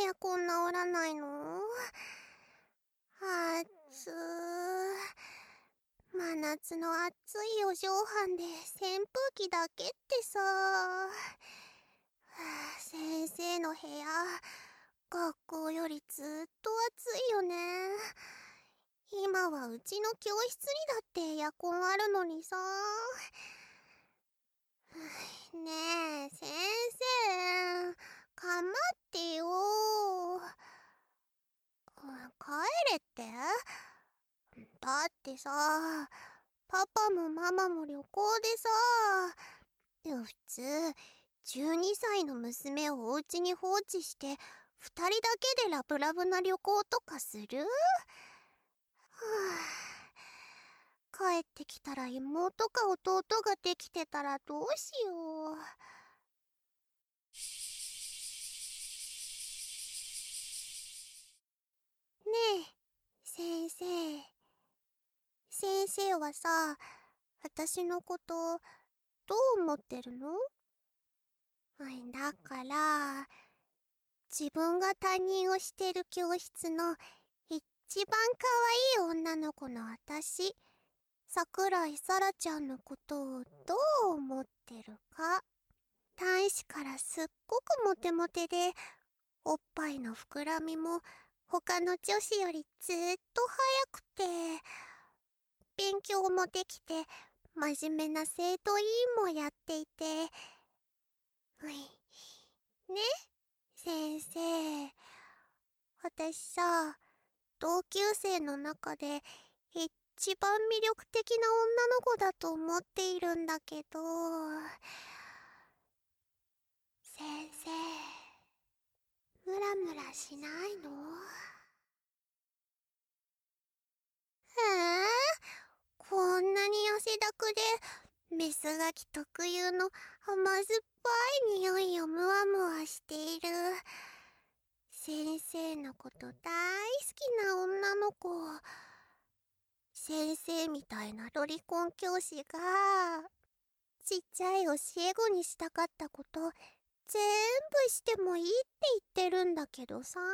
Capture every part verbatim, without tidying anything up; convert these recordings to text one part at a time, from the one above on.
エアコン治らないの？あっつー。真夏の暑い四畳半で扇風機だけってさ。はあ、先生の部屋、学校よりずっと暑いよね。今はうちの教室にだってエアコンあるのにさ。ねえ、先生、かまってよ。帰れって？だってさ、パパもママも旅行でさ、普通、じゅうにさいの娘をお家に放置して、ふたりだけでラブラブな旅行とかする？はぁ、帰ってきたら妹か弟ができてたらどうしよう。ねえ、先生。先生はさ、私のことどう思ってるの？だから、自分が担任をしてる教室の一番可愛い女の子の私、桜井さらちゃんのことをどう思ってるか。男子からすっごくモテモテで、おっぱいの膨らみも他の女子よりずっと早くて、勉強もできて真面目な生徒委員もやっていて、ういね、先生。私さ、同級生の中で一番魅力的な女の子だと思っているんだけど、先生、ムラムラしないの？えー、こんなに汗だくでメスガキ特有の甘酸っぱい匂いをムワムワしている先生のこと大好きな女の子。先生みたいなロリコン教師がちっちゃい教え子にしたかったこと全部してもいいって言ってるんだけどさ。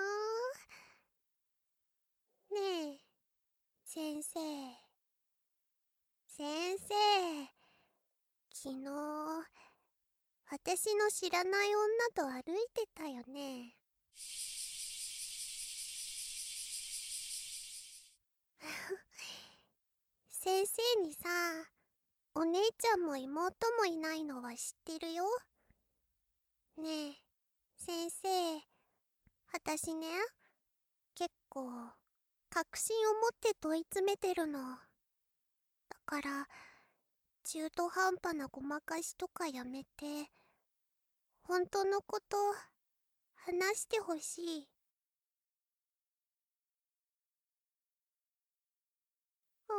ねえ、先生。先生、昨日、私の知らない女と歩いてたよね。先生にさ、お姉ちゃんも妹もいないのは知ってるよ。ねえ、先生、私ね、結構、確信を持って問い詰めてるの。だから、中途半端なごまかしとかやめて、本当のこと、話してほしい。うん、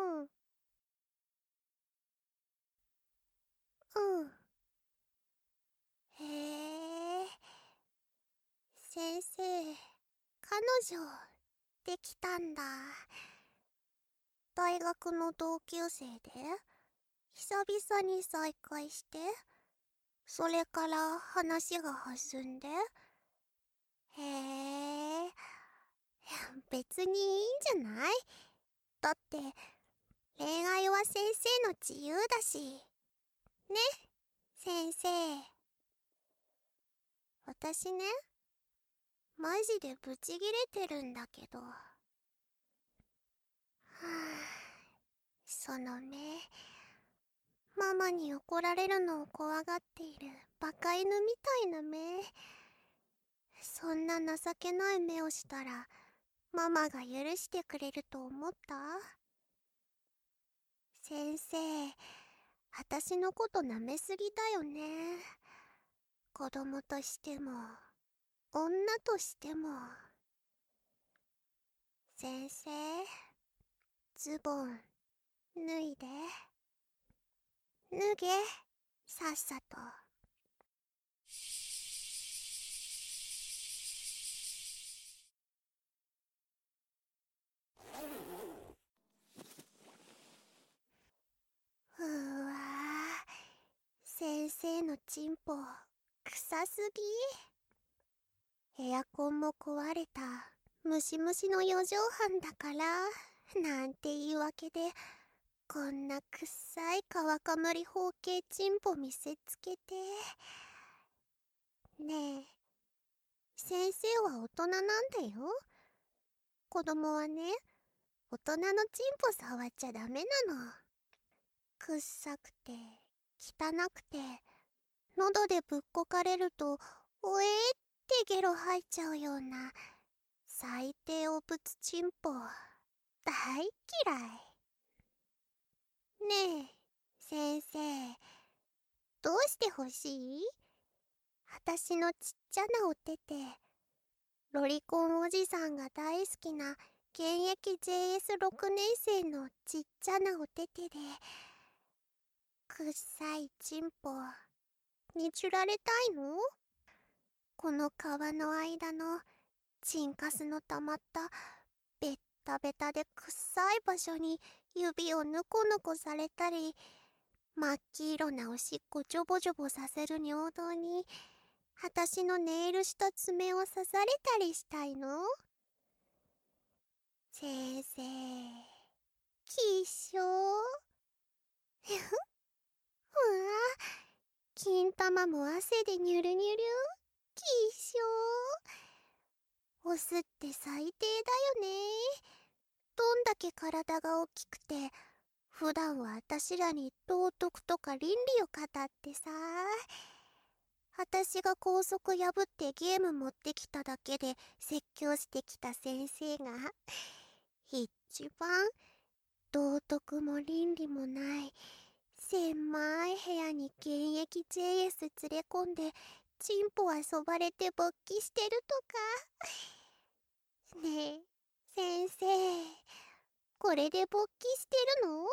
うん。へえ、先生、彼女、できたんだ。大学の同級生で、久々に再会して、それから話が弾んで、へえ、別にいいんじゃない？だって、恋愛は先生の自由だし。ね、先生。私ね、マジでブチギレてるんだけど。はぁ、その目、ママに怒られるのを怖がっているバカ犬みたいな目。そんな情けない目をしたら、ママが許してくれると思った？先生、私のこと舐めすぎだよね。子供としても、女としても。先生、ズボン、脱いで。脱げ、さっさと。うーわー、先生のチンポ、臭すぎ。エアコンも壊れたムシムシの四畳半だからなんて言い訳でこんなくっさい川かむり包茎チンポ見せつけて。ねえ、先生は大人なんだよ。子供はね、大人のチンポ触っちゃダメなの。くっさくて汚くて喉でぶっこかれるとおえーってゲロ吐いちゃうような最低おぶつチンポ大嫌い。ねえ先生、どうしてほしい？あたしのちっちゃなお手手、ロリコンおじさんが大好きな現役 ジェイエスろく 年生のちっちゃなお手手でくっさいチンポにちゅられたいの？この皮の間のチンカスのたまったベッタベタでくっさい場所に指をぬこぬこされたり、真っ黄色なおしっこジョボジョボさせる尿道にあたしのネイルした爪を刺されたりしたいの？先生、きっしょー。ふわあ、金玉も汗でニュルニュル。きっしょー。オスって最低だよね。どんだけ体が大きくて普段はあたしらに道徳とか倫理を語ってさ、あたしが校則破ってゲーム持ってきただけで説教してきた先生が一番道徳も倫理もない狭い部屋に現役 ジェイエス 連れ込んでチンポ遊ばれて勃起してるとか。ねえ先生、これで勃起してるの？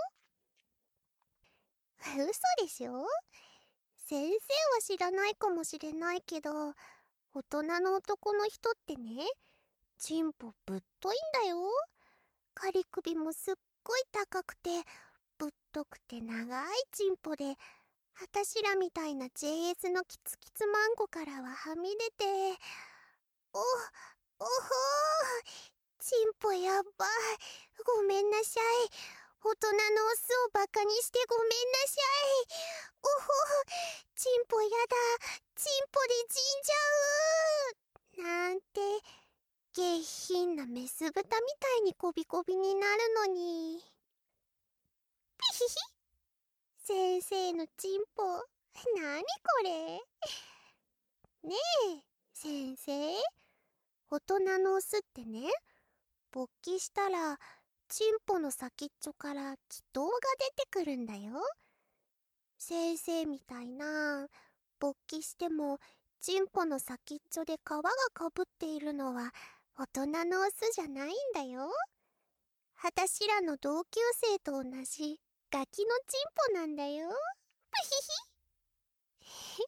嘘でしょ？先生は知らないかもしれないけど、大人の男の人ってね、チンポぶっといんだよ。仮首もすっごい高くてぶっとくて長いチンポで、あたしらみたいな ジェイエス のキツキツマンゴからははみ出て、お、おほー、チンポやばい、ごめんなさい、大人のオスをバカにしてごめんなさい。おほ、チンポやだ、チンポで死んじゃうなんて下品なメス豚みたいにコビコビになるのに。ピヒヒ、先生のチンポ、なにこれ。ねえ先生、大人のオスってね、勃起したらチンポの先っちょから気筒が出てくるんだよ。先生みたいな勃起してもチンポの先っちょで皮がかぶっているのは大人のオスじゃないんだよ。あたしらの同級生と同じガキのチンポなんだよ。プヒヒ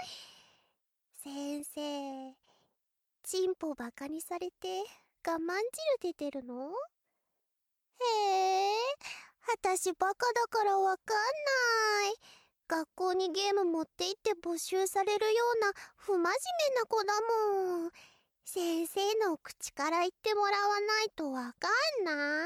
先生、チンポバカにされて我慢汁出てるの？へえ、あたしバカだからわかんない。学校にゲーム持って行って没収されるような不真面目な子だもん。先生の口から言ってもらわないとわかんない。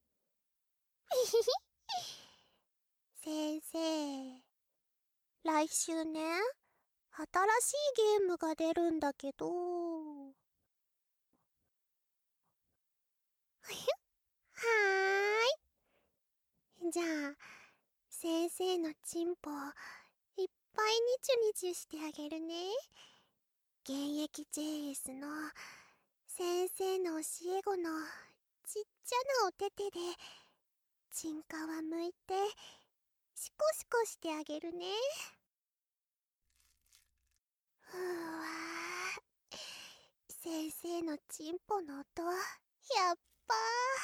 先生、来週ね、新しいゲームが出るんだけど。はーい。じゃあ、先生のチンポいっぱいニチュニチュしてあげるね。現役 ジェイエス の先生の教え子のちっちゃなお手手でチンカワむいてシコシコしてあげるね。ふわー、先生のチンポの音やっば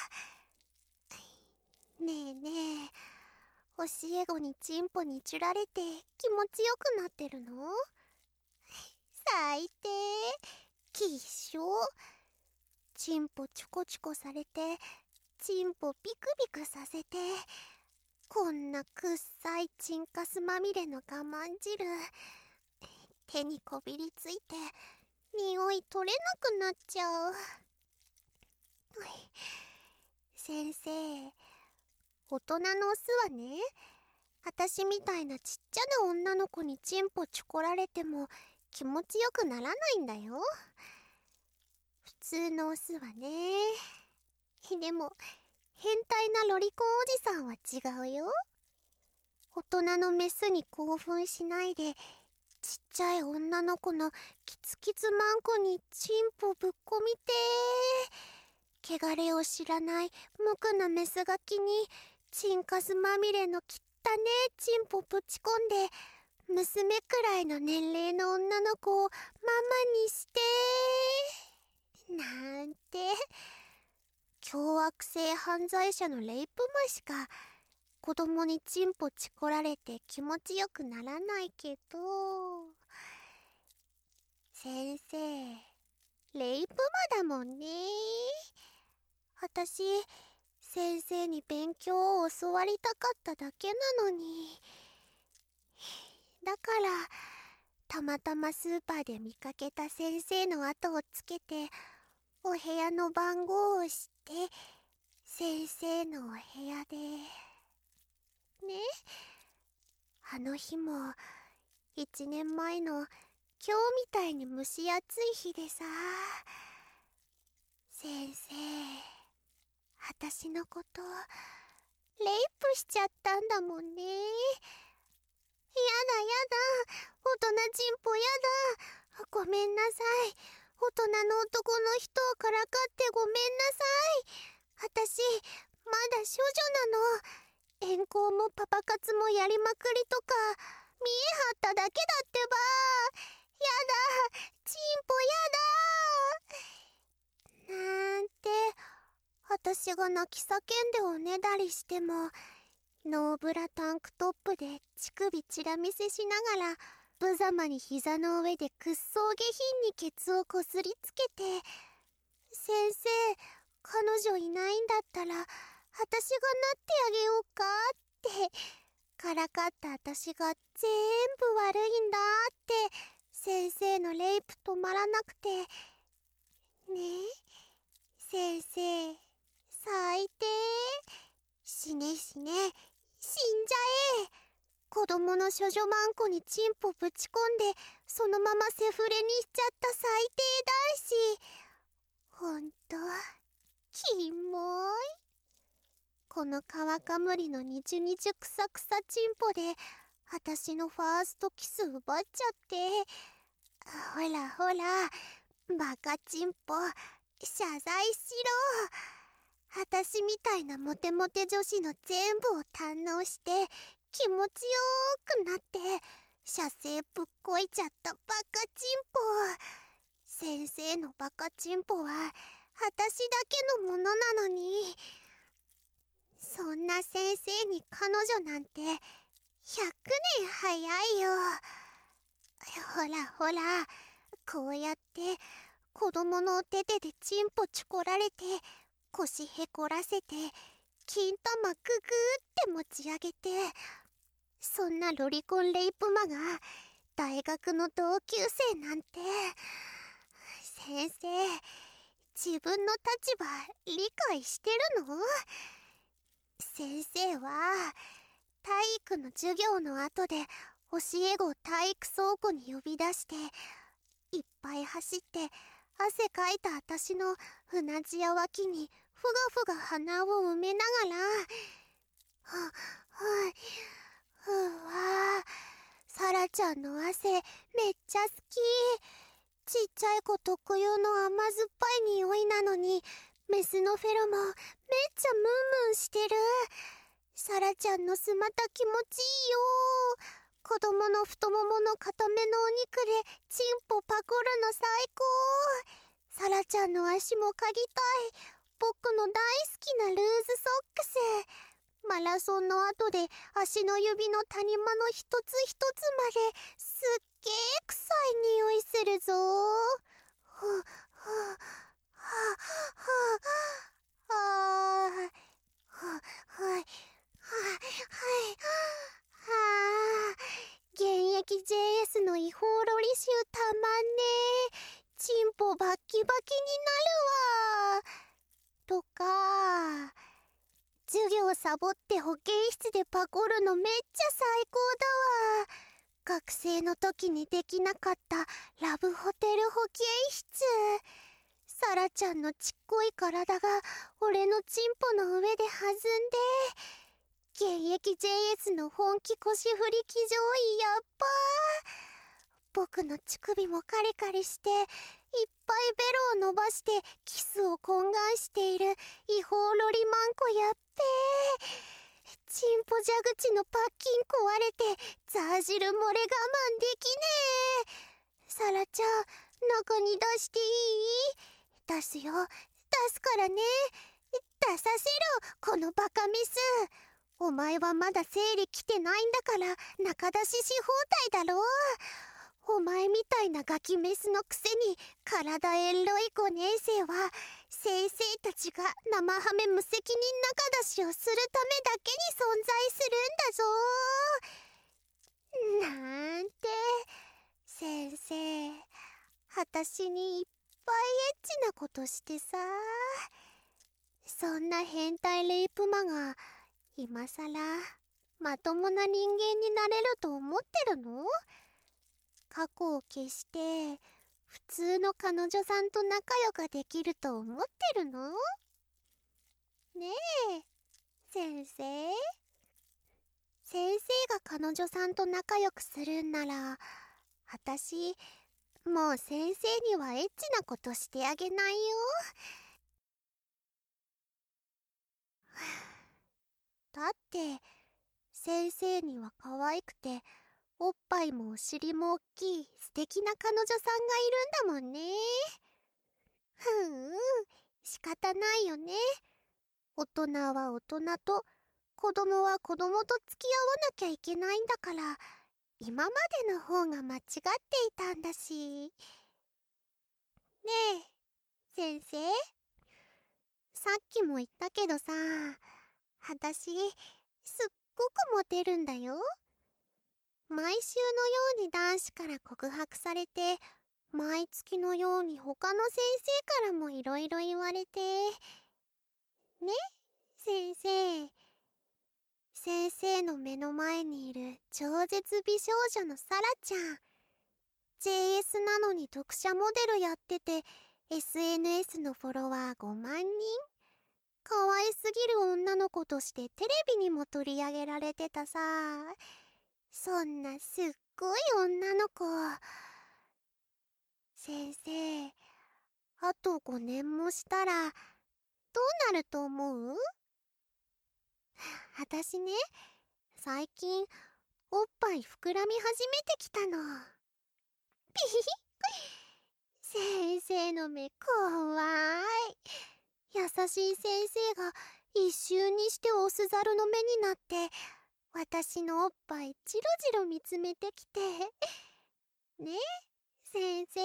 ー。ねえねえ、教え子にチンポにちゅられて気持ちよくなってるの？最低、きっしょ。チンポチョコチョコされてチンポビクビクさせて、こんなくっさいチンカスまみれの我慢汁手にこびりついて匂い取れなくなっちゃう。先生、大人のオスはね、私みたいなちっちゃな女の子にチンポチコられても気持ちよくならないんだよ。普通のオスはね。でも変態なロリコンおじさんは違うよ。大人のメスに興奮しないで、ちっちゃい女の子のキツキツマンコにチンポぶっこみてー。汚れを知らない無垢なメスガキにチンカスまみれの汚ねえチンポぶち込んで、娘くらいの年齢の女の子をママにしてーなんて。凶悪性犯罪者のレイプ虫か。子供にチンポチコられて気持ちよくならないけど。先生、レイプ魔だもんね。私、先生に勉強を教わりたかっただけなのに。だから、たまたまスーパーで見かけた先生の後をつけて、お部屋の番号を知って、先生のお部屋で。ね。あの日も、一年前の今日みたいに蒸し暑い日でさ。先生、私のこと、レイプしちゃったんだもんね。やだやだ、大人チンポやだ。ごめんなさい。大人の男の人をからかってごめんなさい。私、まだ少女なの。遠行もパパ活もやりまくりとか、見え張っただけだってば。やだ、チンポやだ。なんて、私が泣き叫んでおねだりしても、ノーブラタンクトップで乳首チラ見せしながら、無様に膝の上で屈葬下品にケツをこすりつけて、先生、彼女いないんだったら、私がなってあげようかって、からかった私が全部悪いんだって、先生のレイプ止まらなくて。ねえ、先生、最低。死ね死ね、死んじゃえ。子供の処女マンコにチンポぶち込んで、そのままセフレにしちゃった最低男子。ほんと、キモい。この川かむりのニチュニチュクサクサチンポで、私のファーストキス奪っちゃって。ほらほら、バカチンポ、謝罪しろ。私みたいなモテモテ女子の全部を堪能して、気持ちよーくなって、射精ぶっこいちゃったバカチンポ。先生のバカチンポは、私だけのものなのに。そんな先生に彼女なんて、ひゃくねん早いよ。ほらほら、こうやって、子供のお手手でチンポチコられて、腰へこらせて、金玉ググーって持ち上げて、そんなロリコンレイプ魔が大学の同級生なんて。先生、自分の立場理解してるの？先生は体育の授業の後で教え子を体育倉庫に呼び出して、いっぱい走って汗かいた私のうなじや脇にふがふが鼻を埋めながら、は、は、ふわ、サラちゃんの汗めっちゃ好き。ちっちゃい子特有の甘酸っぱい匂いなのに、メスのフェロモンめっちゃムンムンしてる。サラちゃんのスマタ気持ちいいよ。子供の太ももの固めのお肉でチンポパクるの最高。サラちゃんの足も嗅ぎたい。僕の大好きなルーズソックス。マラソンの後で足の指の谷間の一つ一つまですっげー臭い匂いするぞー。ふふははははははいはいはあ、現役 ジェイエス の違法ロリ臭たまんねー。 ポバッキバキになるわとか、授業サボって保健室でパコるのめっちゃ最高だわ。学生の時にできなかったラブホテル保健室。サラちゃんのちっこい体が俺のチンポの上で弾んで、現役 ジェイエス の本気腰振り騎乗位やっばー。僕の乳首もカリカリしていっぱいベロを伸ばしてキスを懇願している違法ロリマンコやっべー。チンポ蛇口のパッキン壊れてザー汁漏れ我慢できねえ。サラちゃん、中に出していい？出すよ、出すからね。出させろ、このバカメス。お前はまだ生理来てないんだから中出しし放題だろ。お前みたいなガキメスのくせに体エロいごねん生は先生たちが生ハメ無責任中出しをするためだけに存在するんだぞ。なんて、先生、私にいっぱいエッチなことしてさ。そんな変態レイプ魔が今さらまともな人間になれると思ってるの？過去を消して普通の彼女さんと仲良くできると思ってるの？ねえ、先生。先生が彼女さんと仲良くするんなら、私、もう先生にはエッチなことしてあげないよ。だって、先生には可愛くて、おっぱいもお尻も大きい素敵な彼女さんがいるんだもんね。ふん、仕方ないよね。大人は大人と、子供は子供と付き合わなきゃいけないんだから、今までの方が間違っていたんだし。ねえ、先生。さっきも言ったけどさ、私、すっごくモテるんだよ。毎週のように男子から告白されて、毎月のように他の先生からもいろいろ言われて。ね、先生。先生の目の前にいる超絶美少女のサラちゃん。ジェイエス なのに読者モデルやってて、エスエヌエス のフォロワーごまんにん。可愛すぎる女の子としてテレビにも取り上げられてたさ。そんなすっごい女の子。先生、あとごねんもしたらどうなると思う？私ね、最近おっぱい膨らみ始めてきたの。ピヒヒ。先生の目怖い。優しい先生が一瞬にしてオスザルの目になって私のおっぱいジロジロ見つめてきて。ね、先生。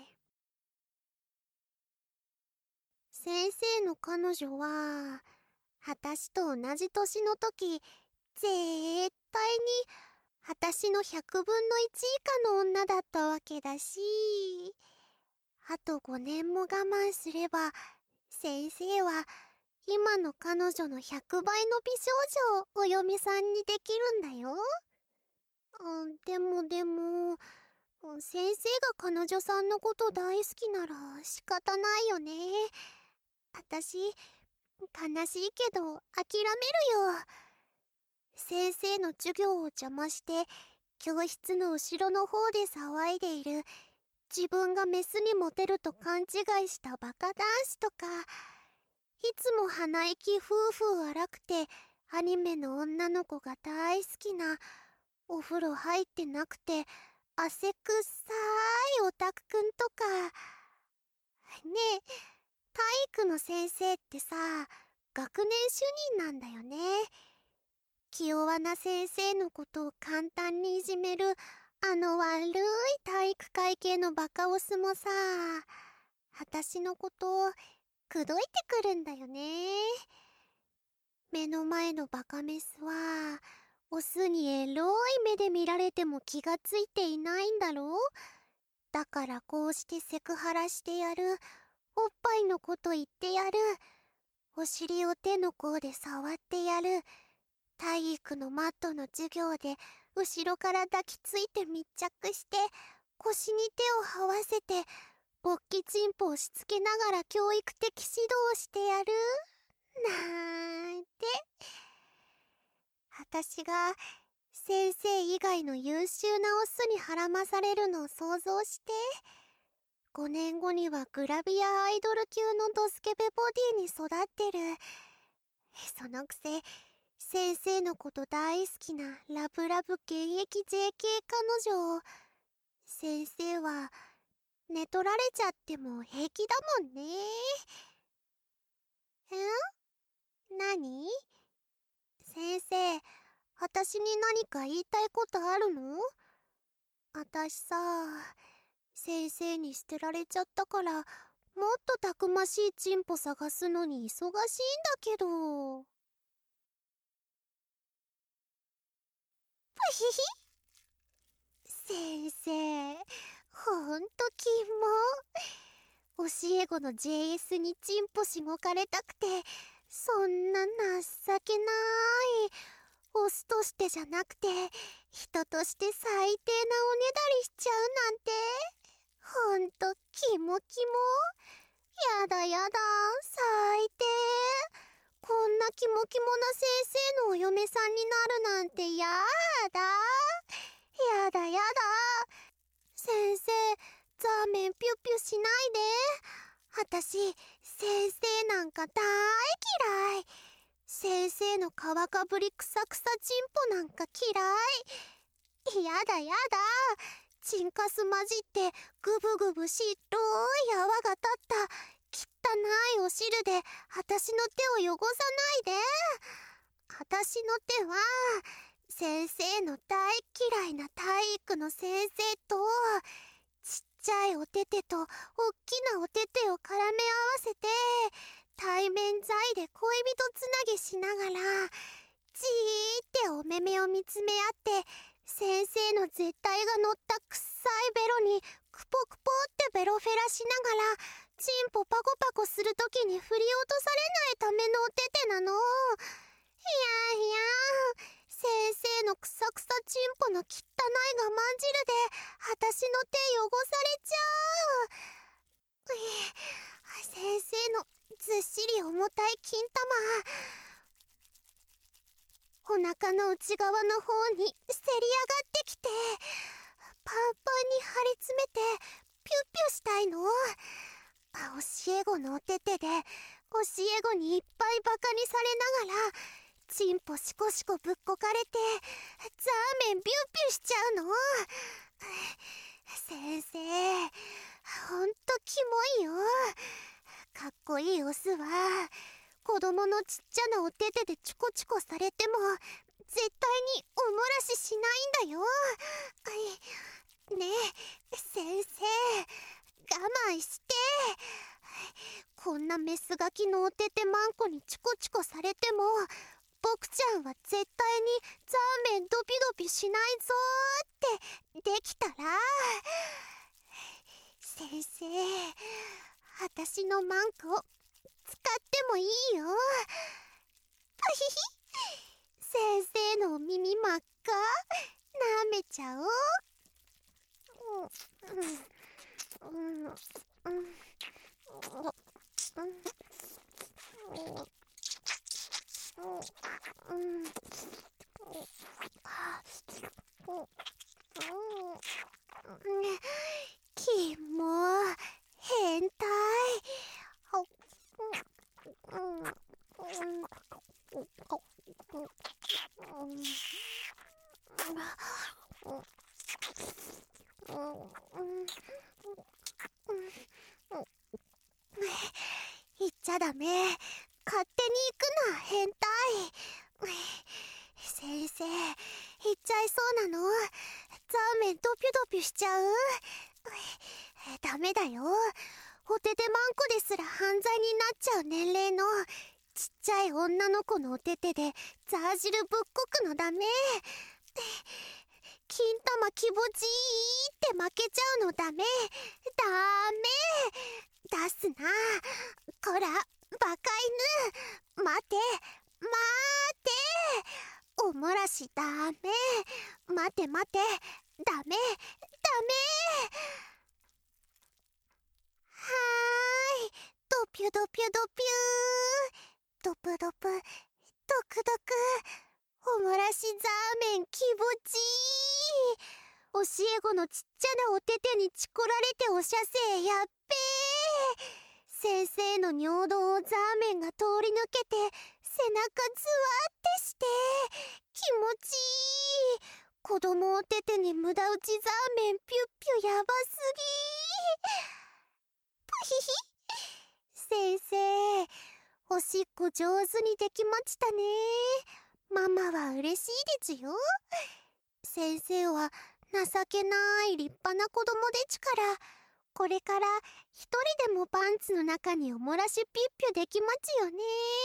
先生の彼女は私と同じ年の時、絶対に私のひゃくぶんのいち以下の女だったわけだし、あとごねんも我慢すれば先生は今の彼女のひゃくばいの美少女をお嫁さんにできるんだよ。うん、でもでも、先生が彼女さんのこと大好きなら仕方ないよね。私、悲しいけど諦めるよ。先生の授業を邪魔して教室の後ろの方で騒いでいる自分がメスにモテると勘違いしたバカ男子とか、いつも鼻息ふうふう荒くてアニメの女の子が大好きな、お風呂入ってなくて汗くっさいオタクくんとか。ねえ、体育の先生ってさ、学年主任なんだよね。気弱な先生のことを簡単にいじめるあの悪い体育会系のバカオスもさ、私のことを口説いてくるんだよね。目の前のバカメスはオスにエロい目で見られても気がついていないんだろう。 だからこうしてセクハラしてやる、おっぱいのこと言ってやる、お尻を手の甲で触ってやる、体育のマットの授業で後ろから抱きついて密着して腰に手を這わせて勃起チンポをしつけながら教育的指導をしてやるなんて。私が先生以外の優秀なオスにはらまされるのを想像して、ごねんごにはグラビアアイドル級のドスケベボディに育ってる。そのくせ先生のこと大好きなラブラブ現役 ジェーケー 彼女を、先生は寝取られちゃっても平気だもんね。ん？何？先生、私に何か言いたいことあるの？私さ、先生に捨てられちゃったから、もっとたくましいチンポ探すのに忙しいんだけど。ひひ。先生、ほんとキモ。教え子の ジェーエス にチンポしごかれたくて、そんな情けない。オスとしてじゃなくて、人として最低なおねだりしちゃうなんて。ほんとキモキモ。やだやだ、最低。こんなキモキモな先生のお嫁さんになるなんてやだ。やだやだ。先生、ザーメンピュピュしないで。私、先生なんか大嫌い。先生の皮かぶりくさくさチンポなんか嫌い。やだやだ。チンカス混じってグブグブしっろい泡が立った汚いお汁で私の手を汚さないで。私の手は先生の大嫌いな体育の先生とちっちゃいお手手とおっきなお手手を絡め合わせて対面材で恋人つなぎしながらじーってお目目を見つめ合って先生の絶対が乗ったくっさいベロにクポクポってベロフェラしながらチンポパコパコするときに振り落とされないためのお手手なの。いやいや先生のくさくさチンポの汚い我慢汁で私の手汚されちゃう。先生のずっしり重たい金玉、お腹の内側の方にせり上がってきてパンパンに張り詰めてピュッピュしたいの。教え子のお手手で教え子にいっぱいバカにされながらチンポシコシコぶっこかれてザーメンビューピューしちゃうの。先生、ほんとキモいよ。かっこいいオスは子供のちっちゃなお手手でチュコチュコされても絶対にお漏らししないんだよ。ねえ先生、我慢して。こんなメスガキのお手手マンコにチュコチュコされても僕ちゃんは絶対にザーメンドビドビしないぞーってできたら。先生、私のマンコ使ってもいいよ。先生のお耳真っ赤舐めちゃおう。うんうんうんうんキモ、変態。言っちゃダメ。勝手に行くな、変態。先生、言っちゃいそうなの？ザーメンドピュドピュしちゃう？ダメだよ。お手手マンコですら犯罪になっちゃう年齢のちっちゃい女の子のお手手でザー汁ぶっこくのダメ。 金玉気持ちいいって負けちゃうのダメ。ダメ出すな。こら、バカ犬。待て、待て。おもらしダメ。待て待て。ダメ、ダメ。はーい。ドピュドピュドピュー。ドプドプ、ドクドク。おもらしザーメン気持ちいい。教え子のちっちゃなお手手にチコられておしゃせやっべー。先生の尿道をザーメンが通り抜けて背中ズワってして気持ちいい。子供お手手に無駄打ちザーメンピュッピュやばすぎー。ぷひひ。先生、おしっこ上手にできましたね。ママは嬉しいですよ。先生は情けない立派な子供でちから、これから一人でもパンツの中におもらしピッピュできますよね。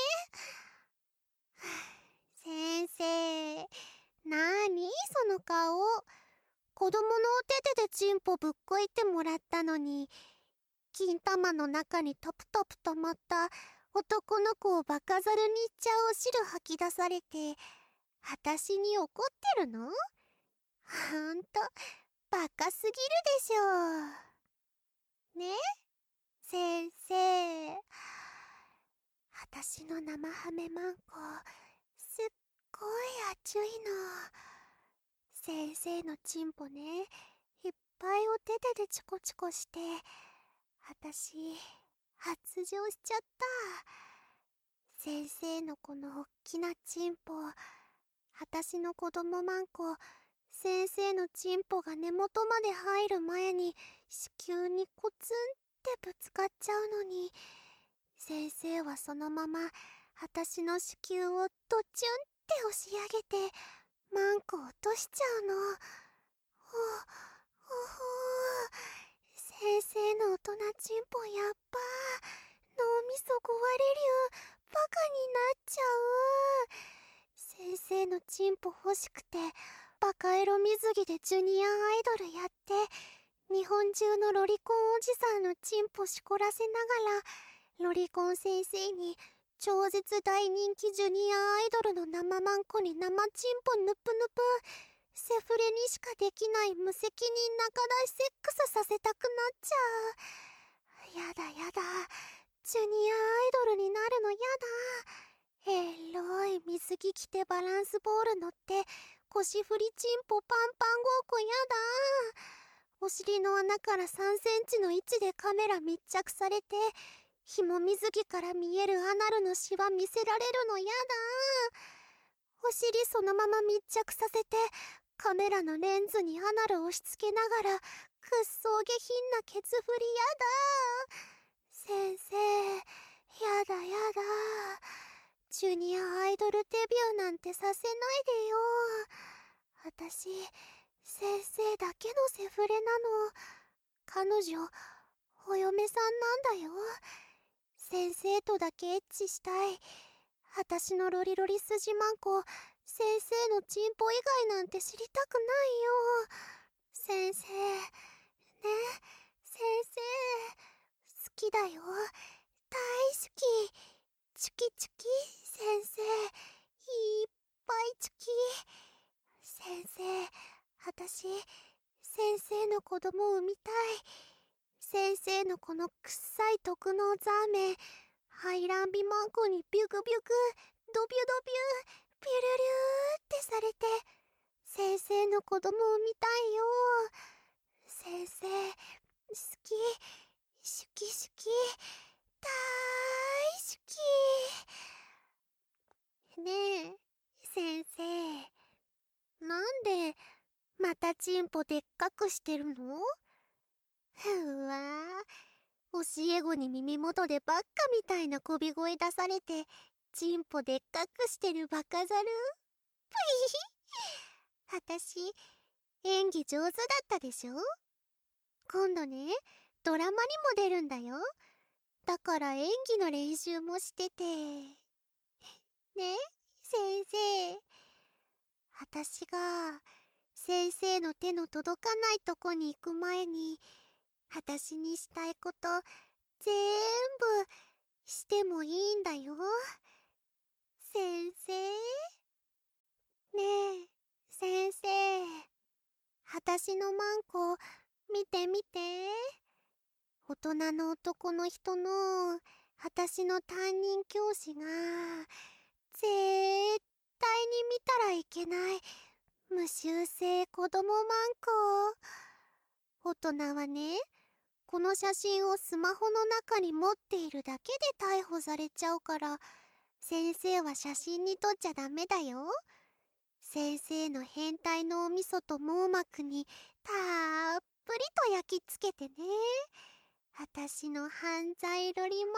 先生、なーにその顔。子供のお手手でチンポぶっこいてもらったのに、金玉の中にトプトプとまった男の子をバカザルにしちゃうお汁吐き出されて、あたしに怒ってるの？ほんと、バカすぎるでしょ。ね？先生。あたしの生ハメマンコ、すっごい熱いの。先生のチンポね、いっぱいお手手でチコチコして、あたし、発情しちゃった。先生のこのおっきなチンポ、あたしの子供マンコ、先生のチンポが根元まで入る前に子宮にコツンってぶつかっちゃうのに、先生はそのままあたしの子宮をドチュンって押し上げてマンコ落としちゃうの。ほほほー。先生の大人チンポやっばー。脳みそ壊れる。バカになっちゃう。先生のチンポ欲しくてバカエロ水着でジュニアアイドルやって、日本中のロリコンおじさんのチンポしこらせながら、ロリコン先生に超絶大人気ジュニアアイドルの生マンコに生チンポぬぷぬぷ、セフレにしかできない無責任仲出しセックスさせたくなっちゃう。やだやだ、ジュニアアイドルになるのやだ。エロい水着着てバランスボール乗って腰振りチンポパンパンごっこやだ。お尻の穴からさんセンチの位置でカメラ密着されて、紐水着から見えるアナルのシワ見せられるのやだ。お尻そのまま密着させてカメラのレンズにアナル押し付けながらくっそ下品なケツ振りやだ。先生、やだやだ。ジュニアアイドルデビューなんてさせないでよ。あたし、先生だけのセフレなの。彼女、お嫁さんなんだよ。先生とだけエッチしたい。あたしのロリロリ筋マンコ、先生のチンポ以外なんて知りたくないよ。先生、ね、先生、好きだよ。大好き。チュキチュキ、先生、いっぱいチュキ。先生、あたし、先生の子供を産みたい。先生のこのくっさい特納ザーメン、ハイランビマンコにビュクビュク、ドビュドビュ、ピュルルーってされて、先生の子供を産みたいよ。先生、好き、シュキシュキ、大好き。ねえ、先生、なんでまたチンポでっかくしてるの？うわぁ、教え子に耳元でバッカみたいなこび声出されてチンポでっかくしてるバカザル。ぷひひ。あたし演技上手だったでしょ。今度ね、ドラマにも出るんだよ。だから演技の練習もしてて。ね、先生。あたしが先生の手の届かないとこに行く前に、私にしたいことぜーんぶしてもいいんだよ。先生。ねえ、先生。私のマンコ、見て見て。大人の男の人の私の担任教師が絶対に見たらいけない無修正子供マンコ。大人はね、この写真をスマホの中に持っているだけで逮捕されちゃうから、先生は写真に撮っちゃダメだよ。先生の変態のお味噌と網膜にたっぷりと焼き付けてね。私の犯罪ロリマン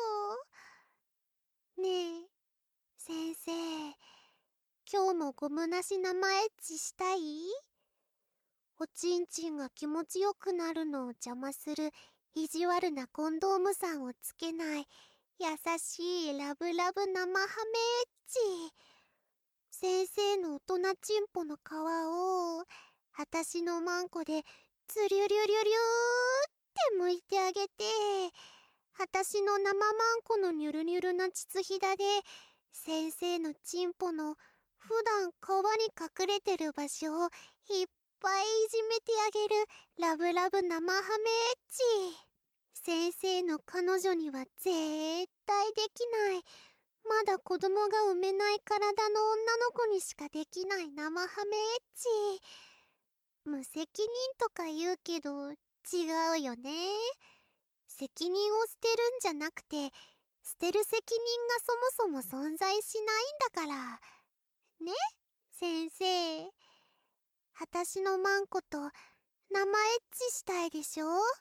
コ。ねえ、先生、今日もゴムなし生エッチしたい？おちんちんが気持ちよくなるのを邪魔する意地悪なコンドームさんをつけない優しいラブラブ生ハメエッチ。先生の大人チンポの皮を私のマンコでズリュリュリュリューって剥いてあげて、私の生マンコのニュルニュルな膣ひだで先生のチンポの普段皮に隠れてる場所をいっぱいいじめてあげるラブラブ生ハメエッチ。先生の彼女には絶対できない、まだ子供が産めない体の女の子にしかできない生ハメエッチ。無責任とか言うけど違うよね。責任を捨てるんじゃなくて、捨てる責任がそもそも存在しないんだからね、先生。私のマンコと生エッチしたいでしょ？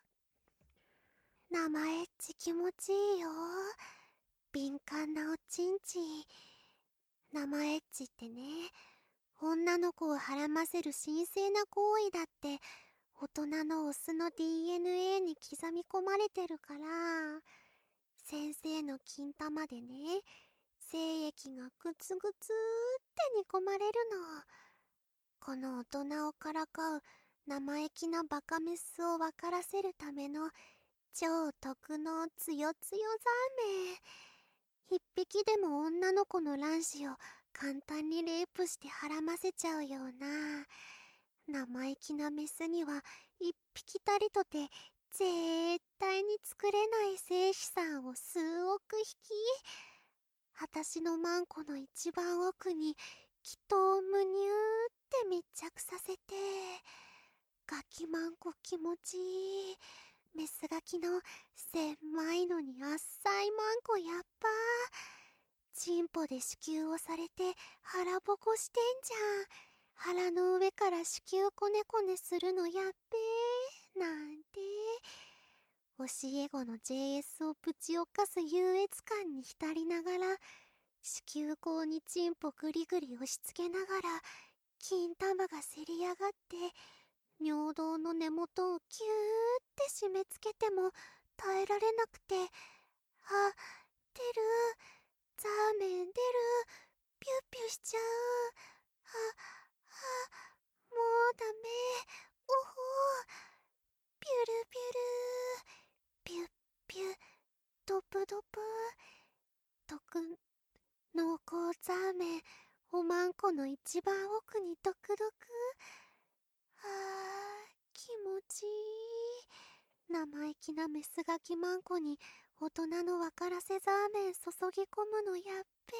生エッチ気持ちいいよ。敏感なおちんちん。生エッチってね、女の子をはらませる神聖な行為だって大人のオスの ディーエヌエー に刻み込まれてるから、先生の金玉でね、精液がグツグツって煮込まれるの。この大人をからかう生意気なバカメスを分からせるための超特能つよつよザーメン。一匹でも女の子の卵子を簡単にレイプしてはらませちゃうような生意気なメスには一匹たりとて絶対に作れない精子さんを数億匹、私のマンコの一番奥に気筒むにゅーって密着させて、ガキマンコ気持ちいい。メスガキの狭いのにあっさいマンコやっぱ。チンポで子宮をされて腹ボコしてんじゃん。腹の上から子宮コネコネするのやっべーなんて。教え子の ジェーエス をぶち犯す優越感に浸りながら、子宮口にチンポグリグリ押し付けながら金玉がせり上がって尿道の根元をキューって締め付けても耐えられなくて、あ、出る、ザーメン出る、ピュッピュしちゃう、あ、あ、もうダメ、おほピュルピュル、ピュッピュ、ドプドプ、特濃厚ザーメン、おまんこの一番奥にドクドク。あー、気持ちいい。生意気なメスガキマンコに大人のわからせザーメン注ぎ込むのやっべー。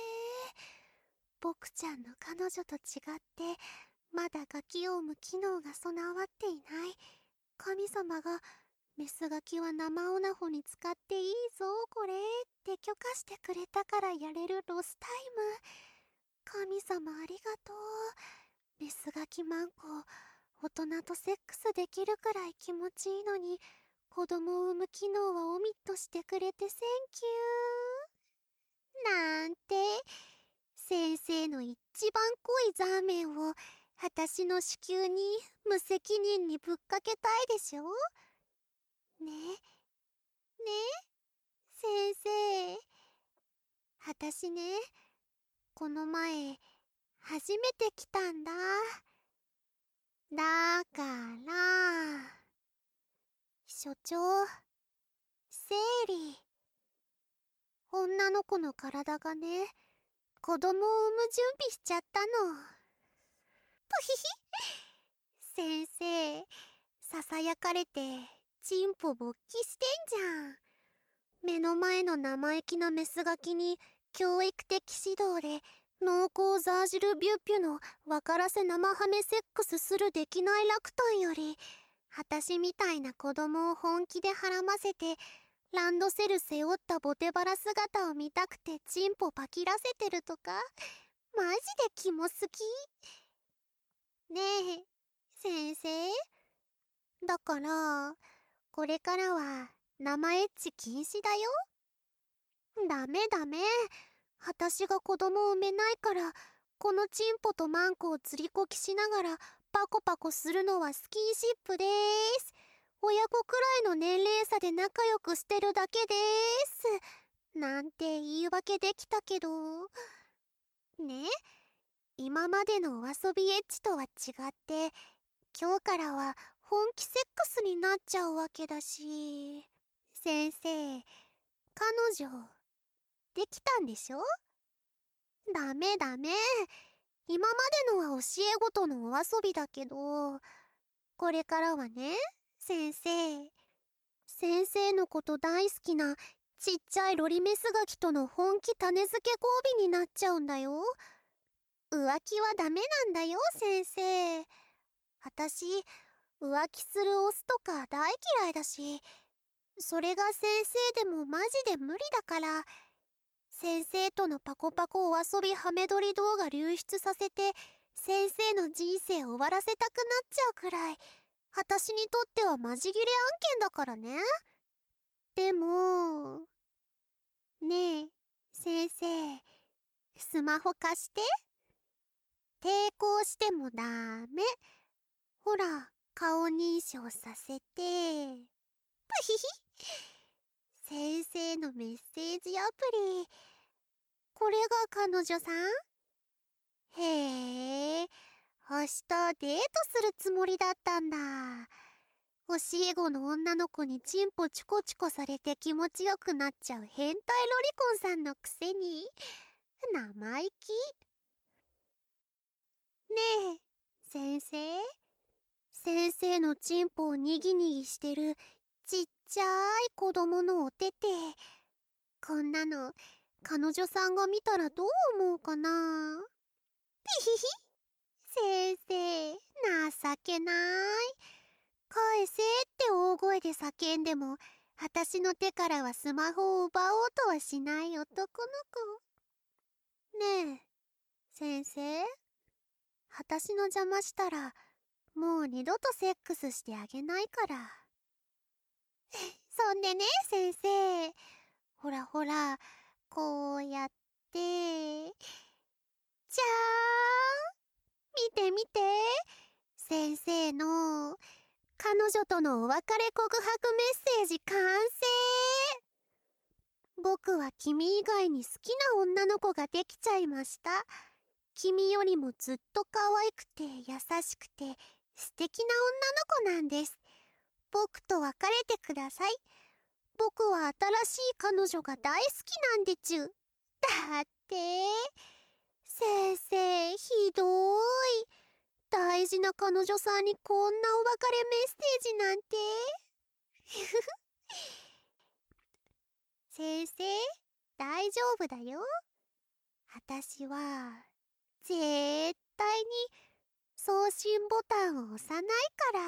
僕ちゃんの彼女と違ってまだガキを産む機能が備わっていない神様が、メスガキは生オナホに使っていいぞこれって許可してくれたからやれるロスタイム。神様ありがとう。メスガキマンコ、大人とセックスできるくらい気持ちいいのに子供を産む機能はオミットしてくれてセンキューなんて。先生の一番濃いザーメンを私の子宮に無責任にぶっかけたいでしょね。ね、先生。私ね、この前初めて来たんだ。 だから所長、生理、女の子の体がね、子供を産む準備しちゃったの。とひひ。先生、ささやかれてチンポ勃起してんじゃん。目の前の生意気なメスガキに教育的指導で濃厚ザージルビュッピュの分からせ生ハメセックスするできない楽単より、私みたいな子供を本気ではらませてランドセル背負ったボテバラ姿を見たくてチンポパキらせてるとか、マジでキモすぎ。ねえ先生、だからこれからは生エッチ禁止だよ。ダメダメ、私が子供を産めないから、このチンポとマンコを釣りこきしながらパコパコするのはスキンシップでーす。親子くらいの年齢差で仲良くしてるだけでーす。なんて言い訳できたけどね、今までのお遊びエッチとは違って今日からは本気セックスになっちゃうわけだし。先生、彼女できたんでしょ？ダメダメ、今までのは教え子とのお遊びだけど、これからはね、先生先生のこと大好きなちっちゃいロリメスガキとの本気種付け交尾になっちゃうんだよ。浮気はダメなんだよ先生。私浮気するオスとか大嫌いだし、それが先生でもマジで無理だから、先生とのパコパコお遊びハメ撮り動画流出させて先生の人生終わらせたくなっちゃうくらい私にとってはマジギレ案件だからね。でもねえ先生、スマホ貸して。抵抗してもダメ。ほら顔認証させて。プヒヒ。先生のメッセージアプリ、これが彼女さん？へえ、明日デートするつもりだったんだ。教え子の女の子にチンポチコチコされて気持ちよくなっちゃう変態ロリコンさんのくせに生意気。ねえ先生、先生のチンポをにぎにぎしてるちっちゃい子供のお手手、こんなの彼女さんが見たらどう思うかな。ピヒヒ。先生、情けない。返せって大声で叫んでも私の手からはスマホを奪おうとはしない男の子。ねえ先生、私の邪魔したらもう二度とセックスしてあげないから。そんでね先生、ほらほらこうやってじゃーん、見て見て、先生の彼女とのお別れ告白メッセージ完成。僕は君以外に好きな女の子ができちゃいました。君よりもずっと可愛くて優しくて素敵な女の子なんです。僕と別れてください。僕は新しい彼女が大好きなんでちゅ。だって先生ひどーい。大事な彼女さんにこんなお別れメッセージなんて。先生、大丈夫だよ。私は絶対に送信ボタンを押さないから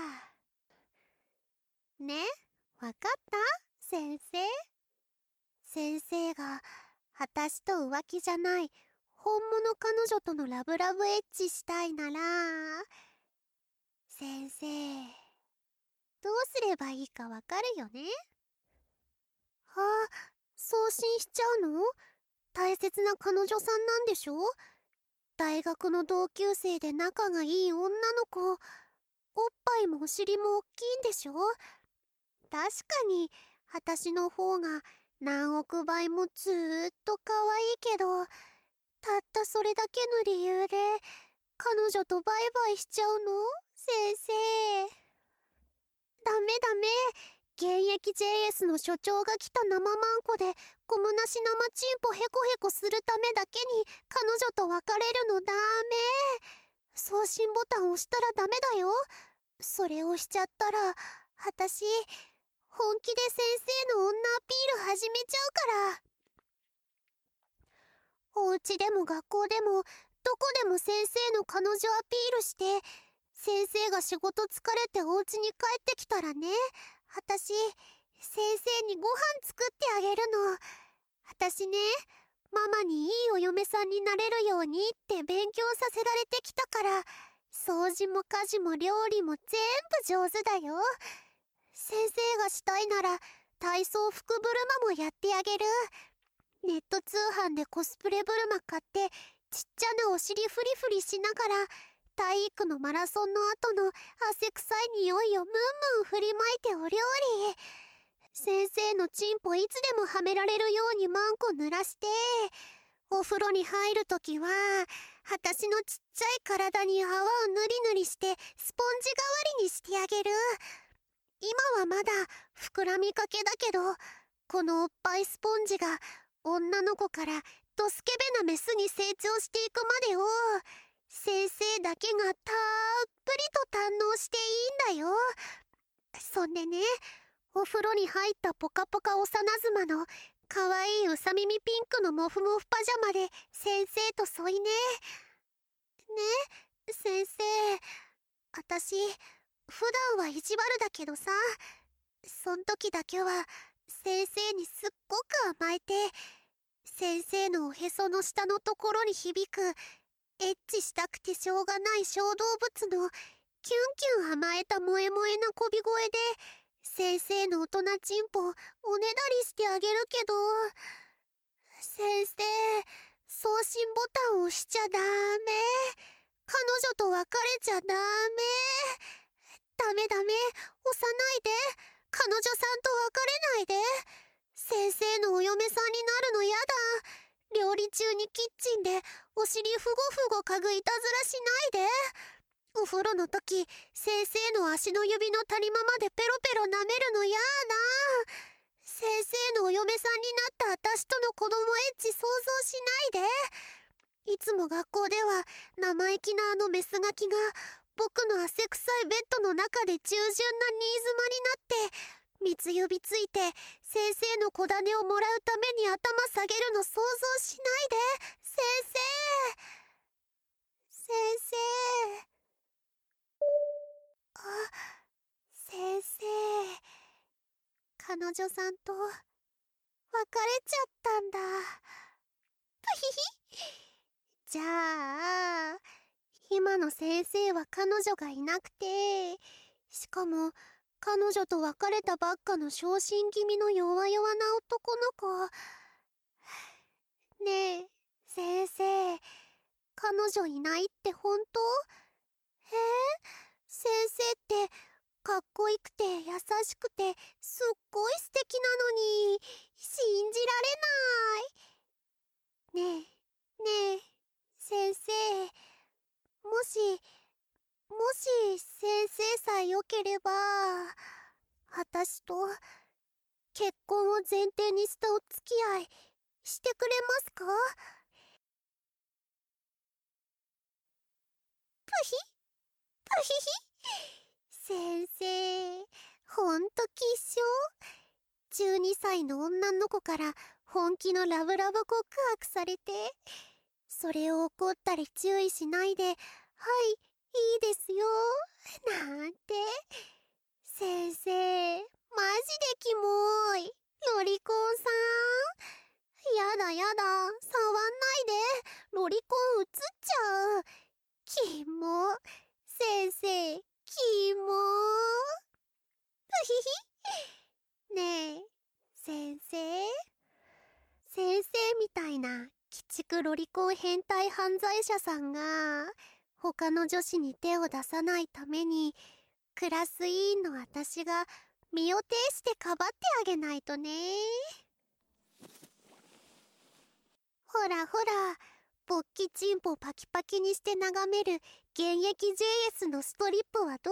。ね、わかった先生？先生が私と浮気じゃない本物彼女とのラブラブエッチしたいなら、先生どうすればいいかわかるよね？あ、送信しちゃうの？大切な彼女さんなんでしょ？大学の同級生で仲がいい女の子、おっぱいもお尻も大きいんでしょ？確かに私の方が何億倍もずーっと可愛いけど、たったそれだけの理由で彼女とバイバイしちゃうの？ 先生。ダメダメ。現役 ジェイエス の所長が来た生マンコでゴムなし生チンポヘコヘコするためだけに彼女と別れるのダメ。送信ボタン押したらダメだよ。それ押しちゃったら私本気で先生の女アピール始めちゃうから。お家でも学校でもどこでも先生の彼女アピールして、先生が仕事疲れてお家に帰ってきたらね、私先生にご飯作ってあげるの。私ね、ママにいいお嫁さんになれるようにって勉強させられてきたから、掃除も家事も料理も全部上手だよ。先生がしたいなら体操服ブルマもやってあげる。ネット通販でコスプレブルマ買ってちっちゃなお尻フリフリしながら体育のマラソンの後の汗臭い匂いをムンムン振りまいてお料理。先生のチンポいつでもはめられるようにマンコ濡らして、お風呂に入るときは私のちっちゃい体に泡をぬりぬりしてスポンジ代わりにしてあげる。今はまだ膨らみかけだけど、このおっぱいスポンジが女の子からドスケベなメスに成長していくまでを先生だけがたっぷりと堪能していいんだよ。そんでね、お風呂に入ったポカポカ幼妻のかわいいうさ耳ピンクのモフモフパジャマで先生と添いね。ね、先生、私普段は意地悪だけどさ、そん時だけは先生にすっごく甘えて、先生のおへその下のところに響くエッチしたくてしょうがない小動物のキュンキュン甘えた萌え萌えなこび声で先生の大人チンポおねだりしてあげるけど、先生、送信ボタン押しちゃダメ。彼女と別れちゃダメ。ダメダメ、押さないで。彼女さんと別れないで。先生のお嫁さんになるのやだ。料理中にキッチンでお尻ふごふごかぐいたずらしないで。お風呂の時、先生の足の指の谷間までペロペロ舐めるのやだ。先生のお嫁さんになった私との子供エッチ想像しないで。いつも学校では生意気なあのメスガキが僕の汗臭いベッドの中で従順な新妻になって三つ指ついて先生の子種をもらうために頭下げるの想像しないで。先生、先生。あ、先生、彼女さんと別れちゃったんだ。ぷひひ。じゃあ今の先生は彼女がいなくて、しかも彼女と別れたばっかの昇進気味の弱々な男の子。ねえ先生、彼女いないって本当？えー、先生ってかっこよくて優しくてすっごい素敵なのに信じられない。ねえねえ先生、もしもし先生さえよければ私と結婚を前提にしたお付き合いしてくれますか？ぷひぷひひ。先生、ほんときっしょ。じゅうにさいの女の子から本気のラブラブ告白されて、それを怒ったり注意しないで、はい、いいですよなんて。先生、マジでキモーい。ロリコンさん、やだやだ、触んないで。ロリコン映っちゃう。キモ。先生、キモ。ぷひひ。ねえ先生、先生みたいな鬼畜ロリコン変態犯罪者さんが他の女子に手を出さないためにクラス委員の私が身を挺してかばってあげないとね。ほらほら、 勃起チンポパキパキにして眺める現役 ジェイエス のストリップはどう？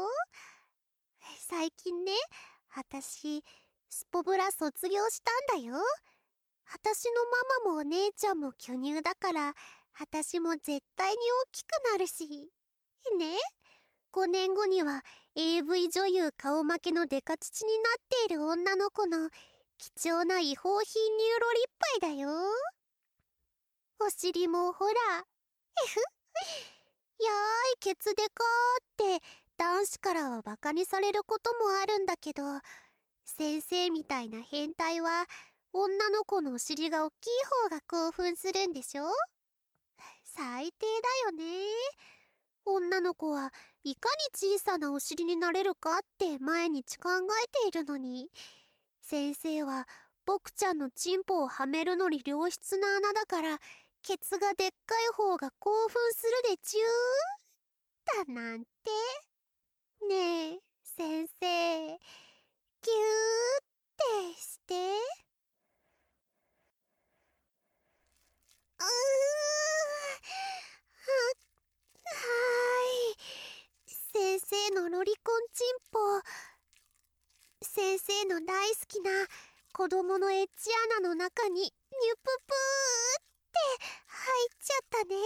最近ね、あたしスポブラ卒業したんだよ。あたしのママもお姉ちゃんも巨乳だから、あたしも絶対に大きくなるしね。ごねんごには エーブイ 女優顔負けのデカ乳になっている女の子の貴重な違法品乳ロリッパイだよ。お尻もほら、えふやーいケツデカーって男子からはバカにされることもあるんだけど、先生みたいな変態は女の子のお尻が大きい方が興奮するんでしょ。最低だよね。女の子はいかに小さなお尻になれるかって毎日考えているのに、先生は僕ちゃんのチンポをはめるのに良質な穴だからケツがでっかい方が興奮するでちゅーだなんて。ねえ先生、ギューってして。うーん、はーい。先生のロリコンチンポ、先生の大好きな子供のエッチ穴の中にニュププーって入っちゃったね。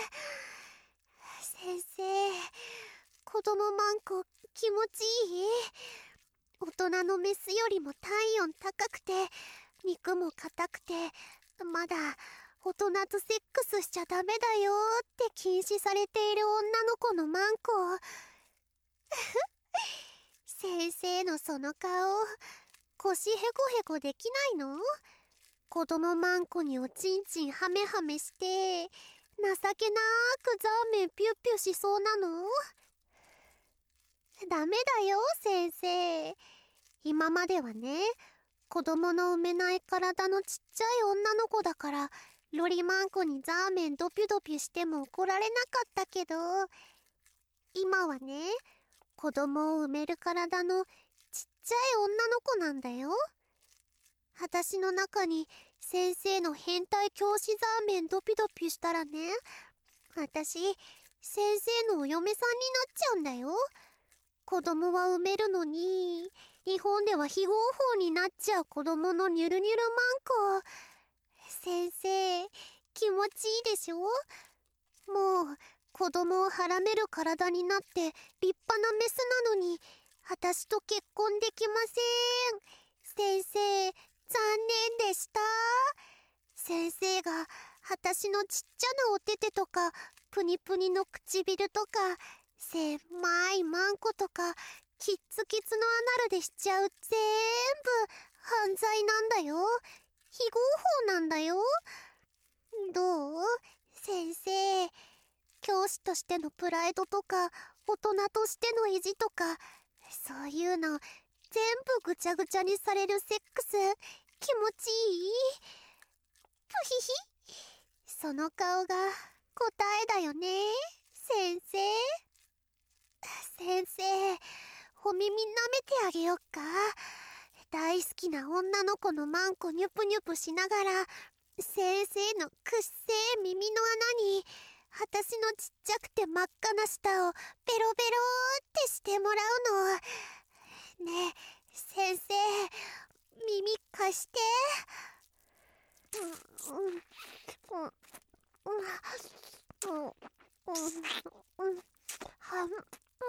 先生、子供マンコ気持ちいい？大人のメスよりも体温高くて肉も硬くて、まだ大人とセックスしちゃダメだよって禁止されている女の子のマンコ先生のその顔、腰ヘコヘコできないの？子供マンコにおちんちんハメハメして情けなーくザーメンピュッピュしそうなの？ダメだよ先生。今まではね、子供の産めない体のちっちゃい女の子だからロリマンコにザーメンドピュドピュしても怒られなかったけど、今はね、子供を産める体のちっちゃい女の子なんだよ。私の中に先生の変態教師ザーメンドピドピしたらね、私先生のお嫁さんになっちゃうんだよ。子供は産めるのに日本では非合法になっちゃう子供のニュルニュルマンコ。先生気持ちいいでしょ。もう子供をはらめる体になって立派なメスなのに私と結婚できません。先生残念でした。先生が私のちっちゃなお手手とかプニプニの唇とか狭いマンコとかキッツキツのアナルでしちゃう全部犯罪なんだよ。非合法なんだよ。どう？先生、教師としてのプライドとか大人としての意地とかそういうの全部ぐちゃぐちゃにされるセックス気持ちいい？プヒヒ。その顔が答えだよね先生。先生、お耳舐めてあげよっか。大好きな女の子のマンコニュプニュプしながら先生のくっせー耳の穴に私のちっちゃくて真っ赤な舌をベロベローってしてもらうの。ねえ先生、耳貸して。うんうんうんうんうんうんはんうん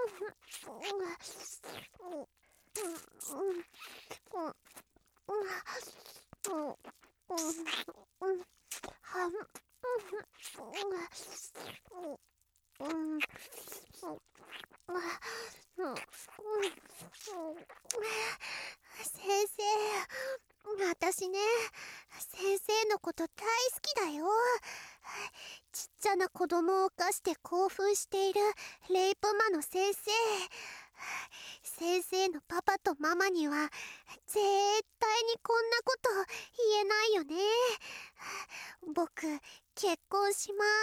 先生、私ね、先生のこと大好きだよ。ちっちゃな子供を犯して興奮しているレイプ魔の先生。先生のパパとママには絶対にこんなこと言えないよね。僕結婚します。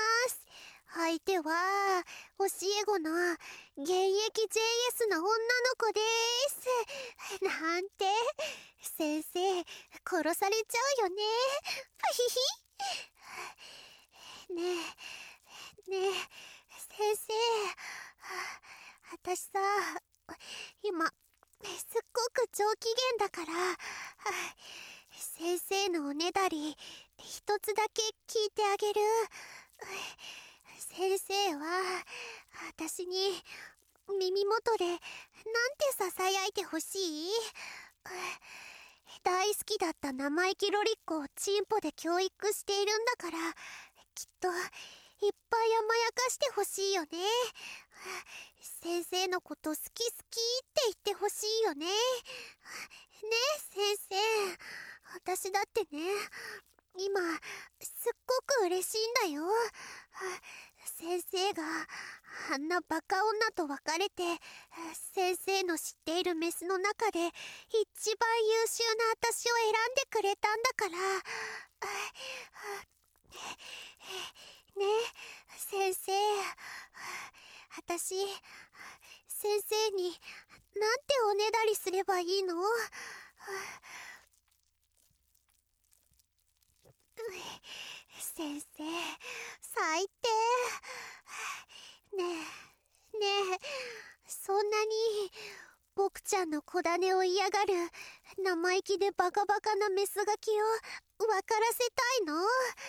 相手は教え子の現役 ジェイエス の女の子です。なんて先生殺されちゃうよね。プヒヒ。ね私さ、今すっごく上機嫌だから、先生のおねだり一つだけ聞いてあげる。先生は私に耳元でなんてささやいてほしい？大好きだった生意気ロリっ子をチンポで教育しているんだから、きっといっぱい甘やかしてほしいよね。先生のこと好き好きって言ってほしいよね。ねえ先生、私だってね、今すっごく嬉しいんだよ。先生があんなバカ女と別れて、先生の知っているメスの中で一番優秀な私を選んでくれたんだから。ねえ先生、私先生になんておねだりすればいいの？先生、最低。ねえねえ、そんなに僕ちゃんの子種を嫌がる生意気でバカバカなメスガキを分からせたいの？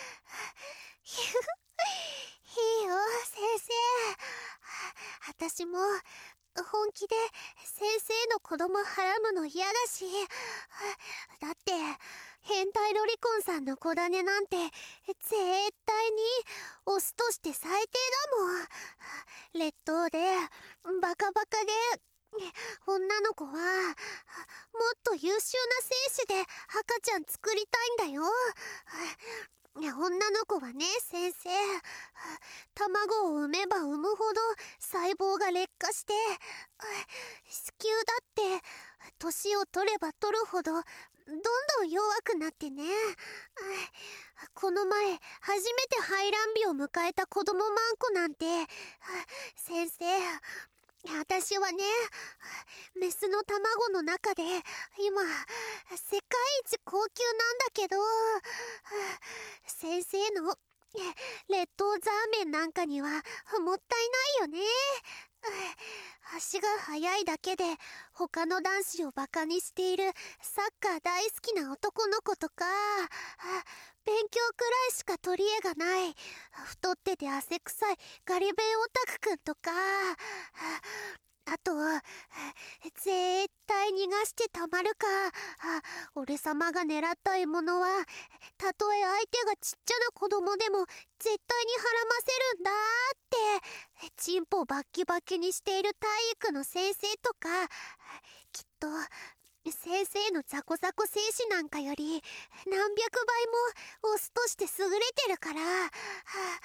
いいよ先生、私も本気で先生の子供はらむの嫌だし、だって変態ロリコンさんの子種なんて絶対にオスとして最低だもん。劣等でバカバカで女の子はもっと優秀な精子で赤ちゃん作りたいんだよ。女の子はね先生、卵を産めば産むほど細胞が劣化して、子宮だって年を取れば取るほどどんどん弱くなってね。この前初めて排卵日を迎えた子供マンコなんて、先生、私はねメスの卵の中で今世界一高級なんだけど、先生の劣等ザーメンなんかにはもったいないよね。足が速いだけで他の男子をバカにしているサッカー大好きな男の子とか、勉強くらいしか取り柄がない太ってて汗臭いガリ勉オタクくんとか、あと絶対逃がしてたまるか、俺様が狙った獲物はたとえ相手がちっちゃな子供でも絶対にはらませるんだってチンポバッキバキにしている体育の先生とか、きっと先生のザコザコ精子なんかより何百倍もオスとして優れてるから。はあ、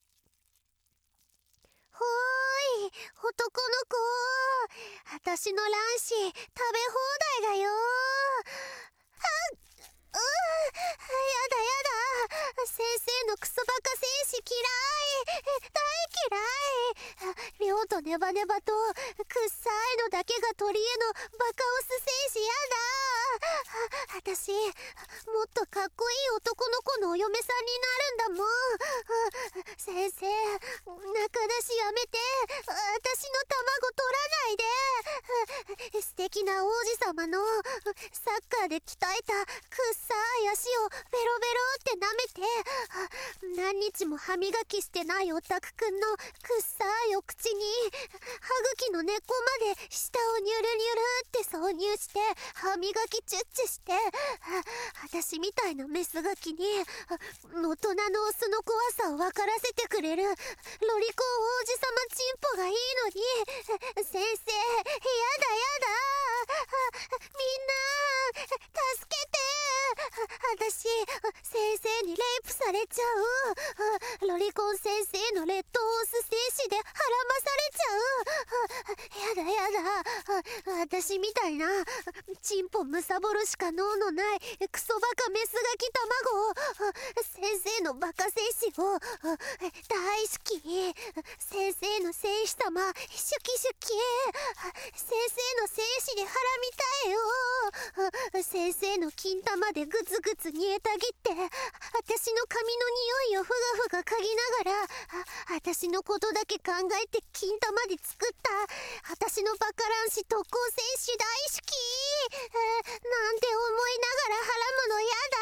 ほーい男の子、私の卵子食べ放題だよ。あっ、うー、やだやだ、先生のクソバカ精子嫌い、大嫌い。量とネバネバとくっさいのだけが取り柄のバカオス精子やだ。私もっとかっこいい男の子のお嫁さんになるんだもん。先生、仲出しやめて、私の卵取らないで。素敵な王子様のサッカーで鍛えたくっさい足をベロベロって舐めて、何日も歯磨きしてないオタクくんのくっさいお口に歯茎の根っこまで舌をニュルニュルって挿入して歯磨きチュッチュして、私みたいなメスガキに大人のオスの怖さを分からせてくれるロリコン王子様チンポがいいのに、先生やだやだ、みんな助けて、私先生にレイプされちゃう。ロリコン先生の劣等オス精子ではらまされちゃう。やだやだ、私みたいなチンポむさぼるしか脳のないクソバカメスガキ卵を、先生のバカ精子を大好き。先生の精子様シュキシュキ、先生の精子ではらみたいよ。先生の金玉でグツグツ煮えたぎって私の髪の匂いをふがふが嗅ぎながら、あ、私のことだけ考えて金玉で作った、私のバカ卵子特攻戦士大好き。えーなんて思いながらはらむのやだ。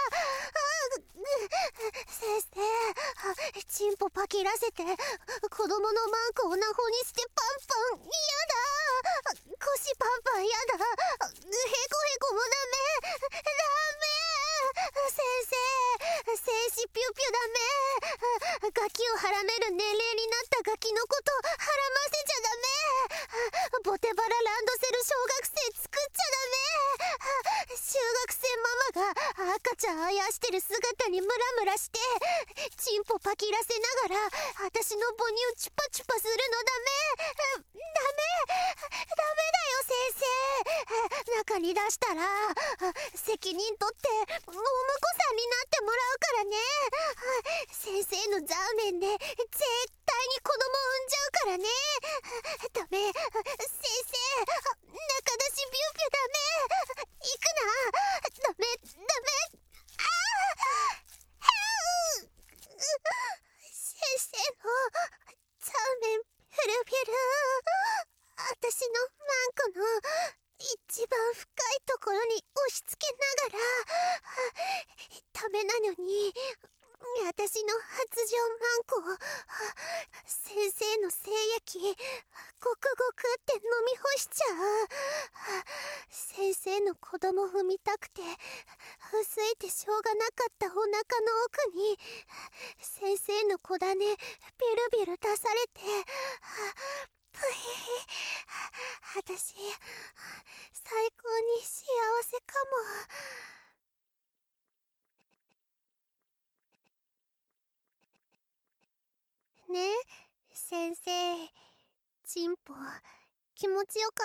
先生、あ、チンポパキらせて、子供のマークをナホにしてパンパン、やだ。腰パンパンやだ。へこへこもダメ。ダメ。先生、精子ピュピュダメ。ガキをはらめる年齢になったガキのことはらませちゃダメ。ボテバラランドセル小学生作っちゃダメ。中学生ママが赤ちゃんあやしてる姿にムラムラしてチンポパキらせながら私の母乳チュパチュパするのダメ。ダメダメだよ先生。中に出したら責任取ってお婿さんになってもらうからね。先生のザーメンで絶対に子供産んじゃうからね。ダメ先生、中出しビュービューダメ。行くな。ダメダメ。ああ先生のザーメンピュルピュル、私のマンコの一番深いところに押し付けながら、ダメなのに私の発情マンコを先生の精液ごくごくって飲み干しちゃう。先生の子供産みたくてうすいてしょうがなかったお腹の奥に先生の子種ビルビル出されて、ぷひひ、私最高に幸せかも。ね、先生、チンポ気持ちよかった？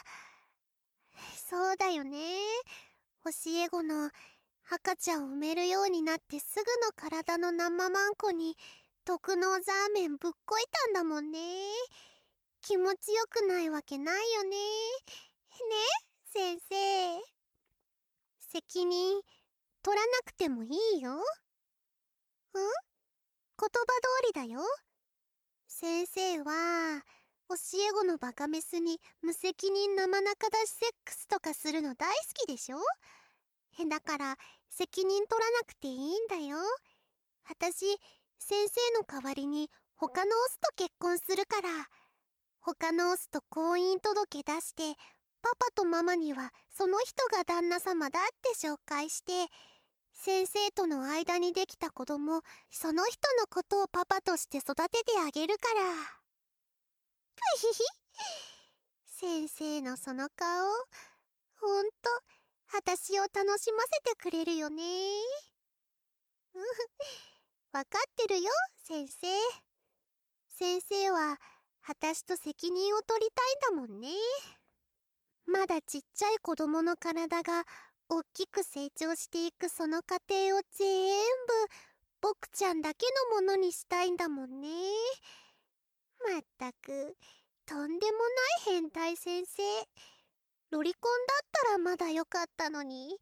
そうだよね。教え子の赤ちゃんを産めるようになってすぐの体の生マンコに特納ザーメンぶっこいたんだもんね。気持ちよくないわけないよね。ね、先生。責任取らなくてもいいよ。ん？言葉通りだよ。先生は教え子のバカメスに無責任生中出しセックスとかするの大好きでしょ。だから責任取らなくていいんだよ。私、先生の代わりに他のオスと結婚するから。他のオスと婚姻届出して、パパとママにはその人が旦那様だって紹介して、先生との間にできた子供、その人のことをパパとして育ててあげるから。ぷひひ。先生のその顔、ほんと、私を楽しませてくれるよね。うん、わかってるよ、先生。先生は、私と責任を取りたいんだもんね。まだちっちゃい子供の体が大きく成長していくその過程を全部僕ちゃんだけのものにしたいんだもんね。まったくとんでもない変態先生。ロリコンだったらまだよかったのに。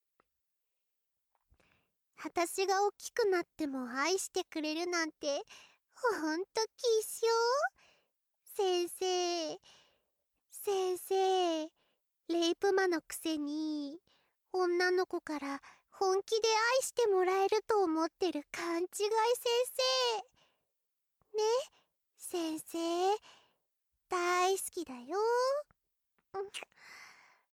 私が大きくなっても愛してくれるなんてほんと希少。先生先生、レイプ魔のくせに女の子から本気で愛してもらえると思ってる勘違い先生ね。先生大好きだよ。